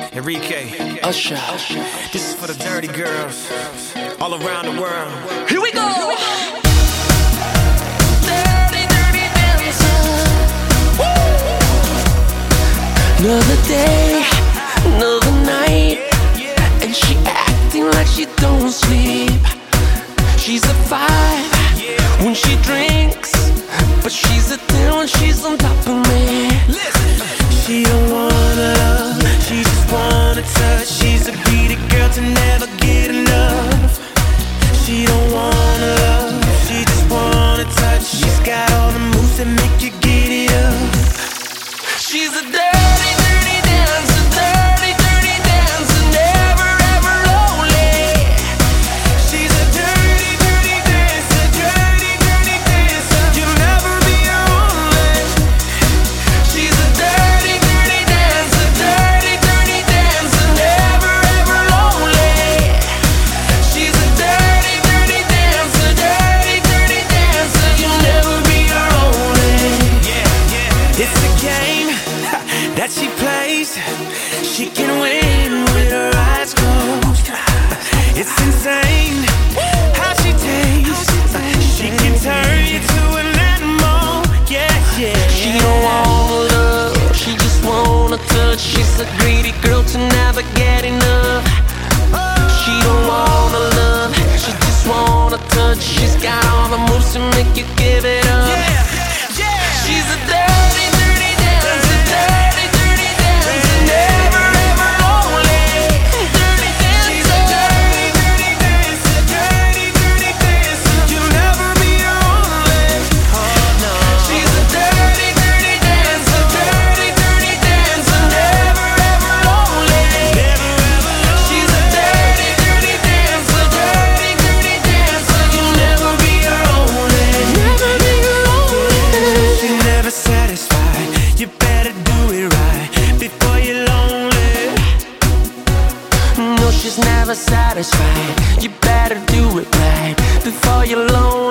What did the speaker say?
Enrique, Usher. this is for the dirty girls all around the world. Here we go. Dirty, dirty dancer. Another day, another night, and she acting like she don't sleep. She's a 5 when she drinks, but she's a 10 when she's on top of me. She don't wanna love, she just wanna touch. She's a greedy girl to never get enough. She don't wanna love, she just wanna touch. She's got all the moves that make you get it up. She's a dirty, dirty dancer, dirty, dirty dancer, never ever lonely. She's a dirty, dirty dancer, dirty, dirty dancer. You'll never be lonely. She's a dirty, dirty dancer, dirty, dirty dancer, never ever lonely. She's a dirty, dirty dancer, dirty, dirty dancer, you'll never be lonely. It's a game that she plays. She can win with her eyes closed. It's insane how she tastes. She can turn you to an animal. She don't wanna love, she just wanna touch. She's a greedy girl to never get enough. She don't wanna love, she just wanna touch. She's got all the moves to make you give it up. She's a dirty, dirty dancer, dirty, dirty dancer, never ever lonely. Dirty dancer. She's a dirty, dirty dancer, dirty, dirty dancer. You'll never be lonely. Oh no. She's a dirty, dirty dancer, dirty, dirty dancer, never ever lonely. Never ever lonely. She's a dirty, dirty dancer, dirty, dirty dancer, you'll never be lonely. Never be lonely. She's never satisfied. You better do it right before you're lonely. No, she's never satisfied. You better do it right before you're lonely.